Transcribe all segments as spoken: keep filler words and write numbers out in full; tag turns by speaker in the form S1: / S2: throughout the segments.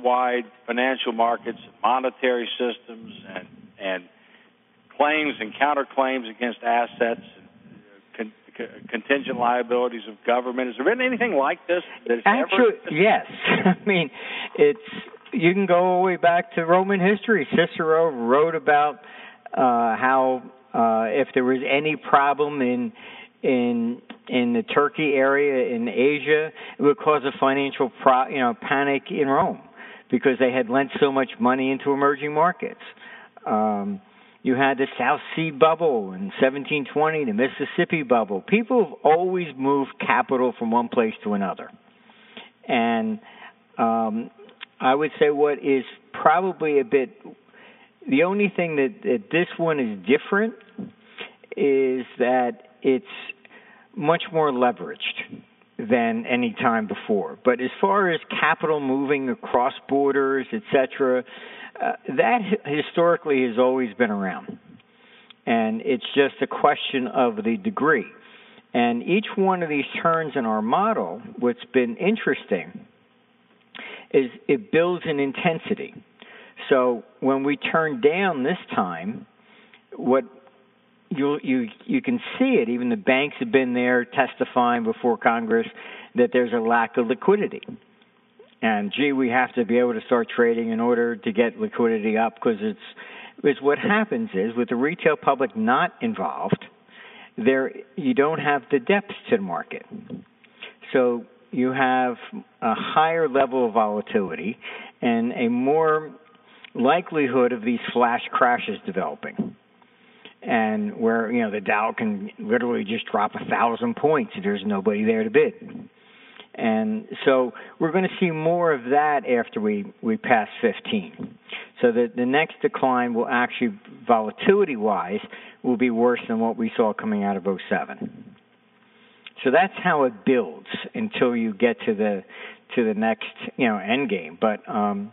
S1: worldwide financial markets, monetary systems, and and claims and counterclaims against assets, con, con, contingent liabilities of government. Has there been anything like this?
S2: Actually,
S1: ever...
S2: yes. I mean, it's you can go all the way back to Roman history. Cicero wrote about uh, how uh, if there was any problem in in in the Turkey area in Asia, it would cause a financial pro, you know panic in Rome because they had lent so much money into emerging markets. Um, you had the South Sea bubble in seventeen twenty, the Mississippi bubble. People have always moved capital from one place to another. And um, I would say what is probably a bit, the only thing that, that this one is different is that it's much more leveraged than any time before. But as far as capital moving across borders, et cetera, uh, that historically has always been around. And it's just a question of the degree. And each one of these turns in our model, what's been interesting, is it builds an intensity. So when we turn down this time, what you you you can see it. Even the banks have been there testifying before Congress that there's a lack of liquidity. And, gee, we have to be able to start trading in order to get liquidity up because it's, it's what happens is with the retail public not involved, there you don't have the depth to the market. So you have a higher level of volatility and a more likelihood of these flash crashes developing. And where, you know, the Dow can literally just drop a thousand points if there's nobody there to bid. And so we're going to see more of that after we, we pass fifteen. So the, the next decline will actually, volatility-wise, will be worse than what we saw coming out of oh seven. So that's how it builds until you get to the to the next, you know, end game. But um,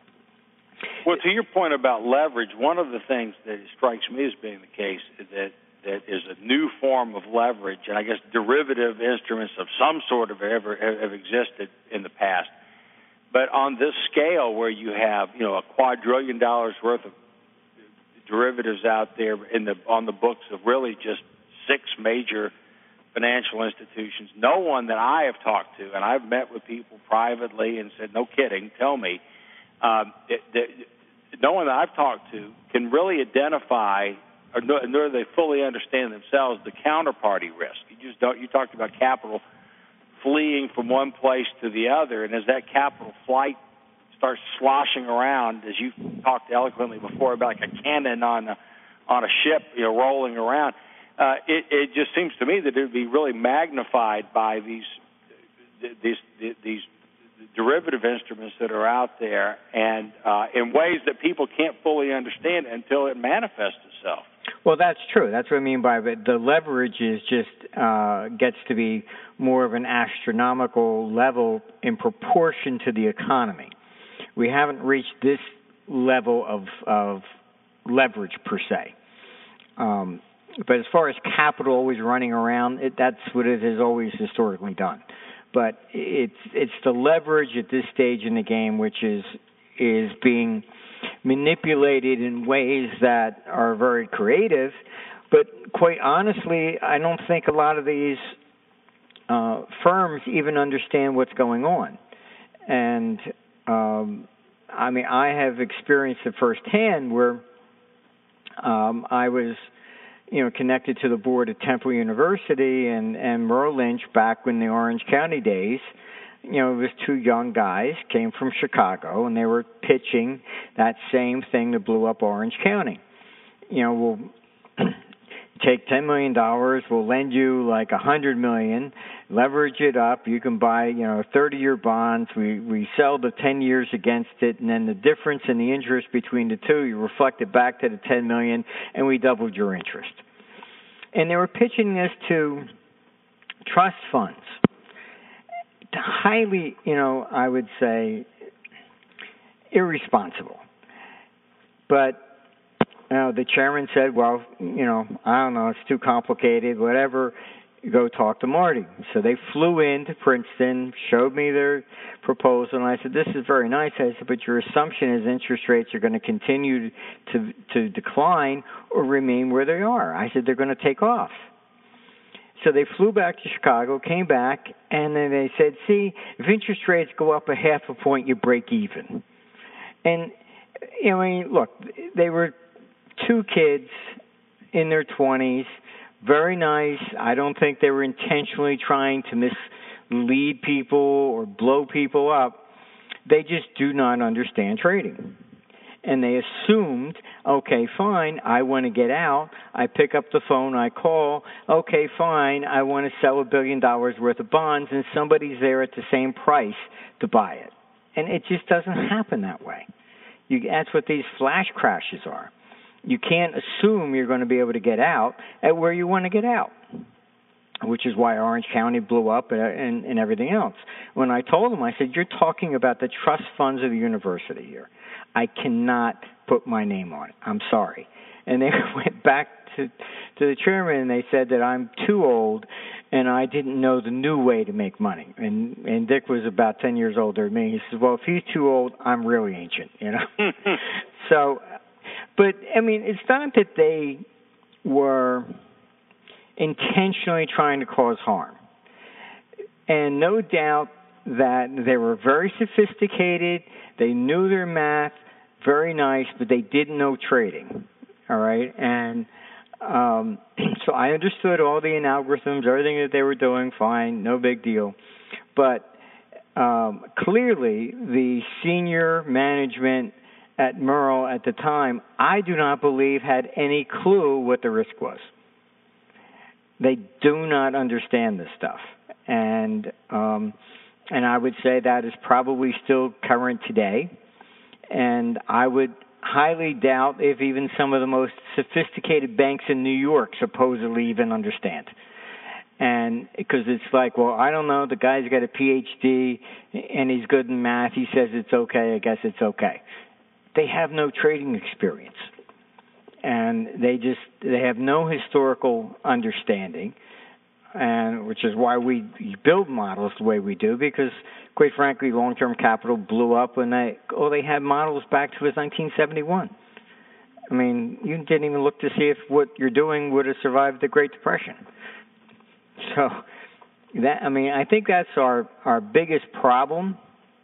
S1: well, to your point about leverage, one of the things that strikes me as being the case is that that is a new form of leverage, and I guess derivative instruments of some sort of ever have existed in the past. But on this scale, where you have, you know, a quadrillion dollars worth of derivatives out there in the on the books of really just six major financial institutions, no one that I have talked to, and I've met with people privately and said, no kidding, tell me, um, it, it, no one that I've talked to can really identify, or nor do they fully understand themselves, the counterparty risk. You just don't. You talked about capital fleeing from one place to the other, and as that capital flight starts sloshing around, as you talked eloquently before about like a cannon on a, on a ship, you know, rolling around, uh, it, it just seems to me that it would be really magnified by these these these derivative instruments that are out there, and uh, in ways that people can't fully understand until it manifests itself.
S2: Well, that's true. That's what I mean by it. The leverage is just uh, gets to be more of an astronomical level in proportion to the economy. We haven't reached this level of, of leverage per se. Um, but as far as capital always running around, it, that's what it has always historically done. But it's it's the leverage at this stage in the game which is is being manipulated in ways that are very creative. But quite honestly, I don't think a lot of these uh, firms even understand what's going on. And um, I mean, I have experienced it firsthand where um, I was, you know, connected to the board at Temple University and, and Merrill Lynch back in the Orange County days. You know, it was two young guys, came from Chicago, and they were pitching that same thing that blew up Orange County. You know, we'll take ten million dollars, we'll lend you like one hundred million dollars, leverage it up, you can buy, you know, thirty-year bonds, we, we sell the ten years against it, and then the difference in the interest between the two, you reflect it back to the ten million dollars, and we doubled your interest. And they were pitching this to trust funds. Highly, you know, I would say irresponsible. But you know, the chairman said, well, you know, I don't know, it's too complicated, whatever. go talk to Marty. So they flew into Princeton, showed me their proposal, and I said, this is very nice. I said, but your assumption is interest rates are going to continue to to decline or remain where they are. I said, they're going to take off. So they flew back to Chicago, came back, and then they said, see, if interest rates go up a half a point, you break even. And, you know, I mean, look, they were two kids in their twenties, very nice. I don't think they were intentionally trying to mislead people or blow people up. They just do not understand trading. And they assumed, okay, fine, I want to get out. I pick up the phone, I call, okay, fine, I want to sell a billion dollars worth of bonds, and somebody's there at the same price to buy it. And it just doesn't happen that way. You, that's what these flash crashes are. You can't assume you're going to be able to get out at where you want to get out, which is why Orange County blew up and, and, and everything else. When I told them, I said, you're talking about the trust funds of the university here. I cannot put my name on it. I'm sorry. And they went back to to the chairman, and they said that I'm too old and I didn't know the new way to make money. And and Dick was about ten years older than me. He says, well, if he's too old, I'm really ancient, you know. So, but, I mean, it's not that they were intentionally trying to cause harm. And no doubt that they were very sophisticated. They knew their math, very nice, but they didn't know trading, all right? And um, so I understood all the algorithms, everything that they were doing, fine, no big deal. But um, clearly the senior management at Merrill at the time, I do not believe had any clue what the risk was. They do not understand this stuff. And um, and I would say that is probably still current today. And I would highly doubt if even some of the most sophisticated banks in New York supposedly even understand. And because it's like, well, I don't know, the guy's got a P H D and he's good in math. He says it's okay. I guess it's okay. They have no trading experience. And they just, they have no historical understanding. And which is why we build models the way we do, because, quite frankly, long-term capital blew up when they, oh, they had models back to as nineteen seventy-one. I mean, you didn't even look to see if what you're doing would have survived the Great Depression. So, that I mean, I think that's our, our biggest problem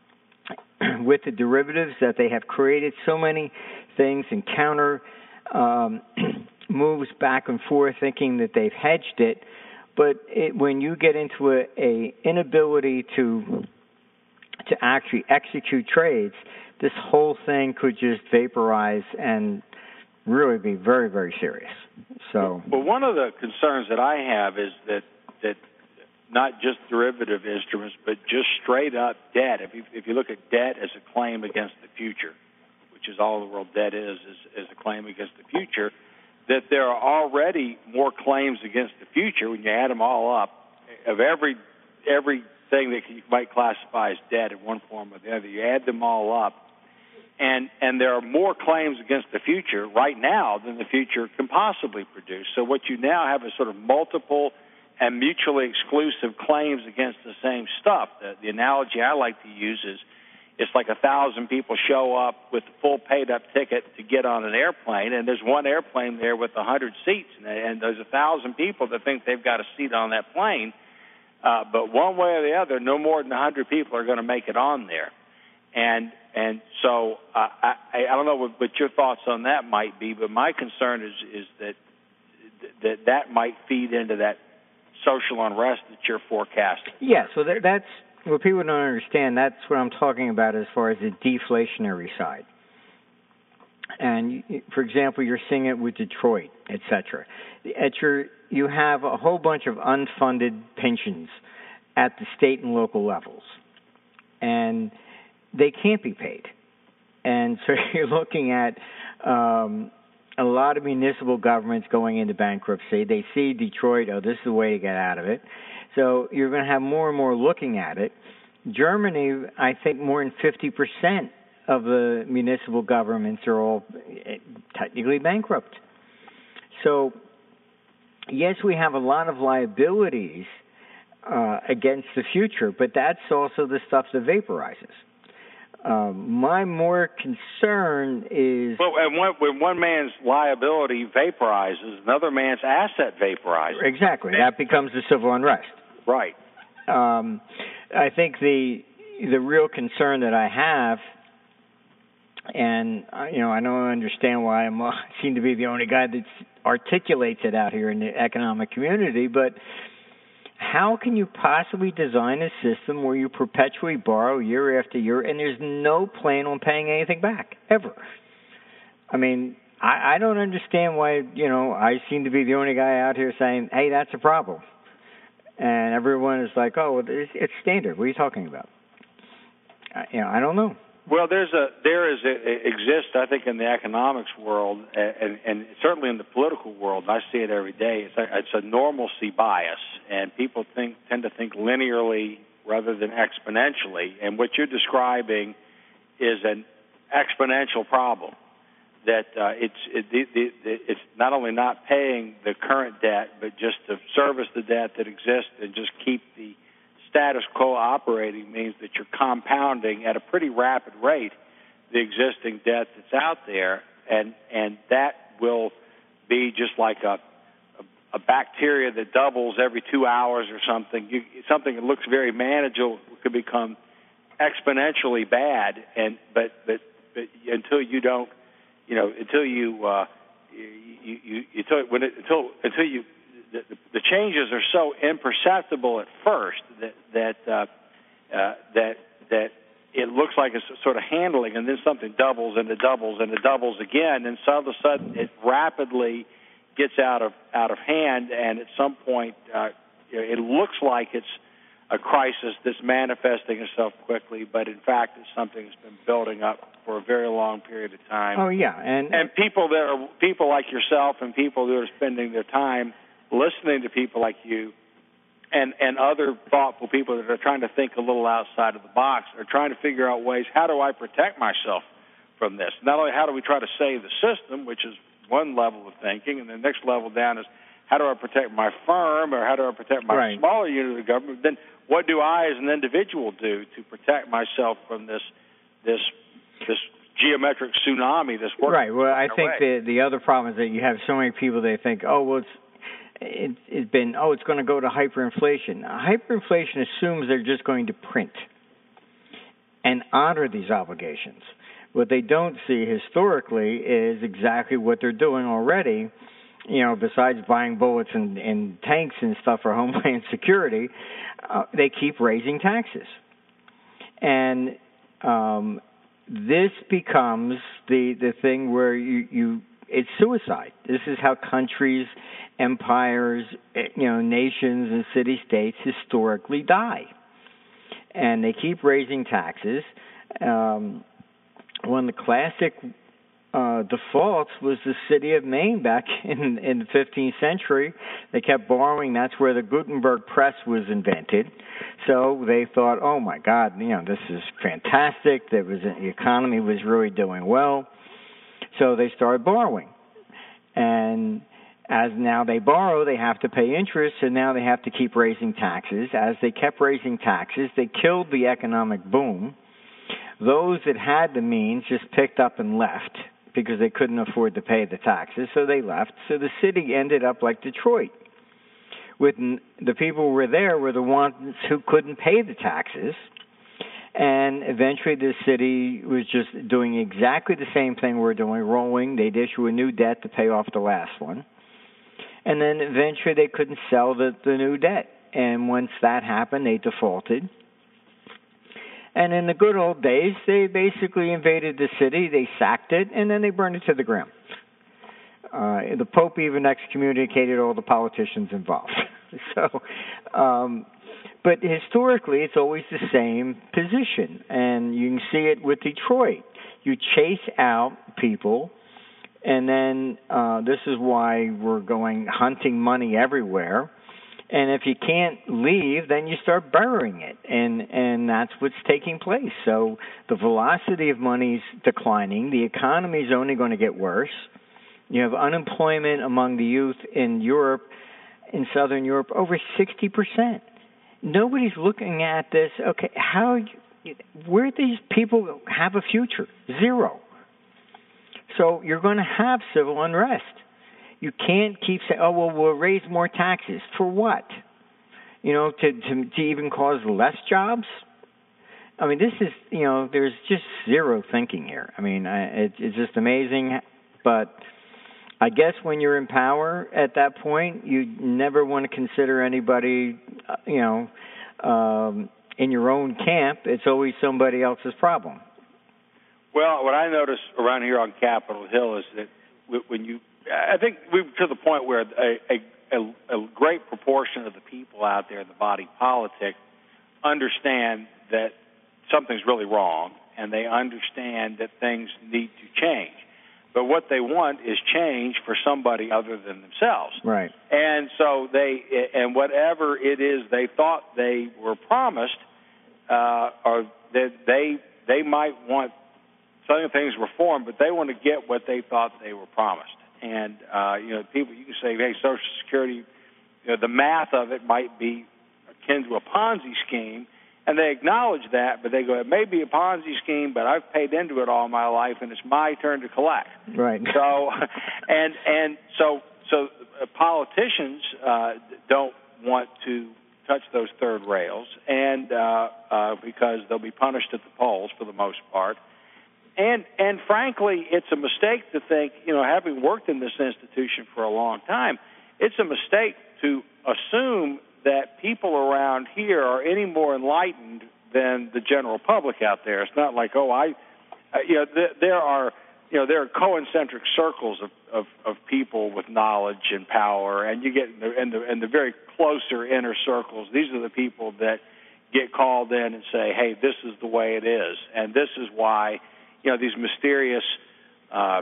S2: with the derivatives, that they have created so many things and counter um, moves back and forth, thinking that they've hedged it. But it, when you get into a, a inability to to actually execute trades, this whole thing could just vaporize and really be very, very serious. So,
S1: well, one of the concerns that I have is that that not just derivative instruments, but just straight up debt. If you if you look at debt as a claim against the future, which is all the world debt is, is, is a claim against the future, that there are already more claims against the future when you add them all up of every everything that you might classify as debt in one form or the other. You add them all up, and and there are more claims against the future right now than the future can possibly produce. So what you now have is sort of multiple and mutually exclusive claims against the same stuff. The, the analogy I like to use is, it's like a thousand people show up with a full paid-up ticket to get on an airplane, and there's one airplane there with a hundred seats, and, and there's a thousand people that think they've got a seat on that plane. Uh, but one way or the other, no more than a hundred people are going to make it on there. And and so uh, I I don't know what, what your thoughts on that might be, but my concern is is that that that might feed into that social unrest that you're forecasting.
S2: Yeah. So there, that's. What people don't understand, that's what I'm talking about as far as the deflationary side. And, for example, you're seeing it with Detroit, et cetera. At your, you have a whole bunch of unfunded pensions at the state and local levels, and they can't be paid. And so you're looking at um, a lot of municipal governments going into bankruptcy. They see Detroit, oh, this is the way to get out of it. So you're going to have more and more looking at it. Germany, I think more than fifty percent of the municipal governments are all technically bankrupt. So yes, we have a lot of liabilities uh, against the future, but that's also the stuff that vaporizes. Um, my more concern is...
S1: Well, and when, when one man's liability vaporizes, another man's asset vaporizes.
S2: Exactly. That becomes the civil unrest.
S1: Right.
S2: Um, I think the the real concern that I have, and uh, you know, I don't understand why I'm, I seem to be the only guy that articulates it out here in the economic community, but how can you possibly design a system where you perpetually borrow year after year and there's no plan on paying anything back, ever? I mean, I, I don't understand why, you know, I seem to be the only guy out here saying, hey, that's a problem. And everyone is like, oh, it's, it's standard. What are you talking about? I, you know, I don't know.
S1: Well, there's a there is a, exists, I think, in the economics world, and, and certainly in the political world. I see it every day. It's a, it's a normalcy bias, and people think tend to think linearly rather than exponentially. And what you're describing is an exponential problem. That uh, it's it, it, it, it's not only not paying the current debt, but just to service the debt that exists and just keep the status quo operating means that you're compounding at a pretty rapid rate the existing debt that's out there, and and that will be just like a a, a bacteria that doubles every two hours or something. You, something that looks very manageable could become exponentially bad, and but but, but until you don't, you know, until you uh, you, you, you until when it, until until you. The, the changes are so imperceptible at first that that uh, uh, that that it looks like it's sort of handling, and then something doubles and it doubles and it doubles again, and so all of a sudden it rapidly gets out of out of hand, and at some point uh, it looks like it's a crisis that's manifesting itself quickly, but in fact it's something that's been building up for a very long period of time.
S2: Oh yeah, and
S1: and people that are people like yourself and people who are spending their time listening to people like you and, and other thoughtful people that are trying to think a little outside of the box are trying to figure out ways, how do I protect myself from this? Not only how do we try to save the system, which is one level of thinking, and the next level down is how do I protect my firm or how do I protect my
S2: right.
S1: smaller unit of government? Then what do I as an individual do to protect myself from this this this geometric tsunami that's working?
S2: Right. Well, I think
S1: way?
S2: the the other problem is that you have so many people they think, oh, well, it's It, it's been, oh, it's going to go to hyperinflation. Hyperinflation assumes they're just going to print and honor these obligations. What they don't see historically is exactly what they're doing already. You know, besides buying bullets and, and tanks and stuff for homeland security, uh, they keep raising taxes. And um, this becomes the, the thing where you, you it's suicide. This is how countries, empires, you know, nations and city-states historically die. And they keep raising taxes. Um, one of the classic uh, defaults was the city of Maine back in, in the fifteenth century. They kept borrowing. That's where the Gutenberg press was invented. So they thought, oh, my God, you know, this is fantastic. There was the economy was really doing well. So they started borrowing. And as now they borrow, they have to pay interest, and now they have to keep raising taxes. As they kept raising taxes, they killed the economic boom. Those that had the means just picked up and left because they couldn't afford to pay the taxes, so they left. So the city ended up like Detroit. With the people who were there were the ones who couldn't pay the taxes, and eventually the city was just doing exactly the same thing we're doing, rolling. They'd issue a new debt to pay off the last one. And then eventually they couldn't sell the, the new debt. And once that happened, they defaulted. And in the good old days, they basically invaded the city, they sacked it, and then they burned it to the ground. Uh, the Pope even excommunicated all the politicians involved. so, um, but historically, it's always the same position. And you can see it with Detroit. You chase out people, and then uh, this is why we're going hunting money everywhere. And if you can't leave, then you start burying it, and and that's what's taking place. So the velocity of money's declining. The economy is only going to get worse. You have unemployment among the youth in Europe in Southern Europe, over sixty percent. Nobody's looking at this, okay, how, where these people have a future? Zero. So you're going to have civil unrest. You can't keep saying, oh, well, we'll raise more taxes. For what? You know, to, to, to even cause less jobs? I mean, this is, you know, there's just zero thinking here. I mean, I, it, it's just amazing. But I guess when you're in power at that point, you never want to consider anybody, uh, you know, um, in your own camp. It's always somebody else's problem.
S1: Well, what I notice around here on Capitol Hill is that when you, I think we're to the point where a, a, a great proportion of the people out there in the body politic understand that something's really wrong, and they understand that things need to change. But what they want is change for somebody other than themselves.
S2: Right.
S1: And so they, and whatever it is they thought they were promised, uh, or that they they might want some things reformed, but they want to get what they thought they were promised. And uh, you know, people, you can say, hey, Social Security, you know, the math of it might be akin to a Ponzi scheme. And they acknowledge that, but they go, it may be a Ponzi scheme, but I've paid into it all my life, and it's my turn to collect.
S2: Right.
S1: So, and and so so politicians uh, don't want to touch those third rails, and uh, uh, because they'll be punished at the polls for the most part. And and frankly, it's a mistake to think, you know, having worked in this institution for a long time, it's a mistake to assume that people around here are any more enlightened than the general public out there. It's not like, oh, I, uh, you know, th- there are, you know, there are concentric circles of, of, of people with knowledge and power, and you get in the, in the in the very closer inner circles. These are the people that get called in and say, hey, this is the way it is, and this is why, you know, these mysterious uh,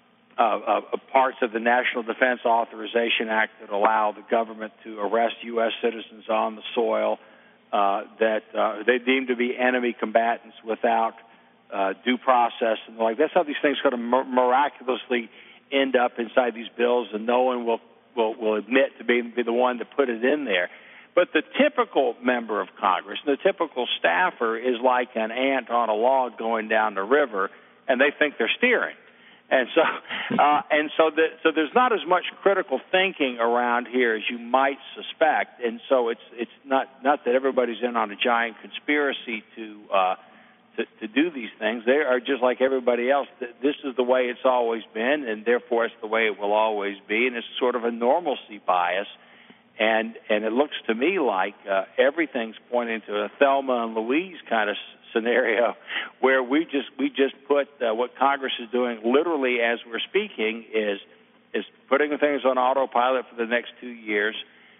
S1: Uh, uh, parts of the National Defense Authorization Act that allow the government to arrest U S citizens on the soil uh, that uh, they deem to be enemy combatants without uh, due process and the like. That's how these things kind of miraculously end up inside these bills, and no one will will, will admit to be, be the one to put it in there. But the typical member of Congress, the typical staffer, is like an ant on a log going down the river, and they think they're steering. And so, uh, and so, the, so there's not as much critical thinking around here as you might suspect. And so, it's it's not not that everybody's in on a giant conspiracy to uh, to, to do these things. They are just like everybody else. This is the way it's always been, and therefore it's the way it will always be. And it's sort of a normalcy bias. And and it looks to me like uh, everything's pointing to a Thelma and Louise kind of scenario, where we just we just put uh, what Congress is doing literally as we're speaking is is putting things on autopilot for the next two years.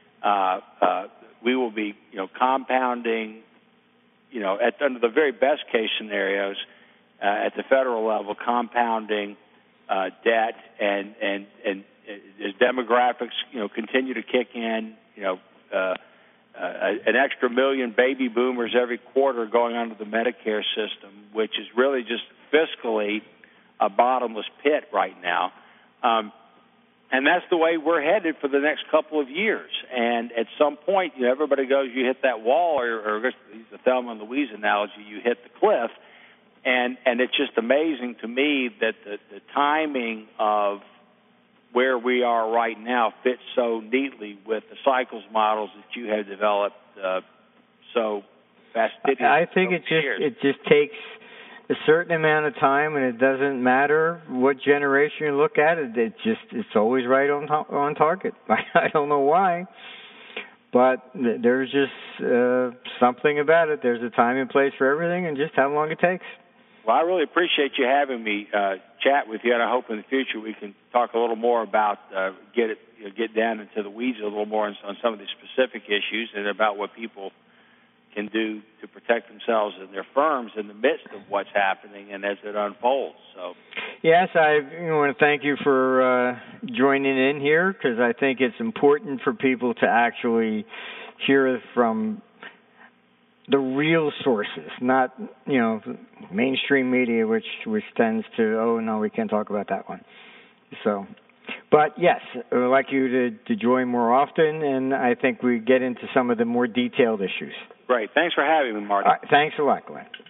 S1: Uh, uh, we will be you know compounding, you know, at under the very best case scenarios uh, at the federal level, compounding uh, debt and and and as demographics you know continue to kick in, you know. Uh, Uh, an extra million baby boomers every quarter going onto the Medicare system, which is really just fiscally a bottomless pit right now. Um, and that's the way we're headed for the next couple of years. And at some point, you know, everybody goes, you hit that wall, or, or the Thelma and Louise analogy, you hit the cliff. And, and it's just amazing to me that the, the timing of where we are right now fits so neatly with the cycles models that you have developed uh, so fastidiously.
S2: I think it just
S1: years.
S2: it just takes a certain amount of time, and it doesn't matter what generation you look at it. It just it's always right on on target. I don't know why, but there's just uh, something about it. There's a time and place for everything, and just how long it takes.
S1: Well, I really appreciate you having me uh, chat with you, and I hope in the future we can talk a little more about uh, get it you know, get down into the weeds a little more on, on some of the specific issues and about what people can do to protect themselves and their firms in the midst of what's happening and as it unfolds. So,
S2: yes, I want to thank you for uh, joining in here, because I think it's important for people to actually hear from the real sources, not, you know, mainstream media, which which tends to, oh, no, we can't talk about that one. So But yes, I would like you to, to join more often, and I think we get into some of the more detailed issues.
S1: Great. Thanks for having me, Marty.
S2: All right, thanks a lot, Glenn.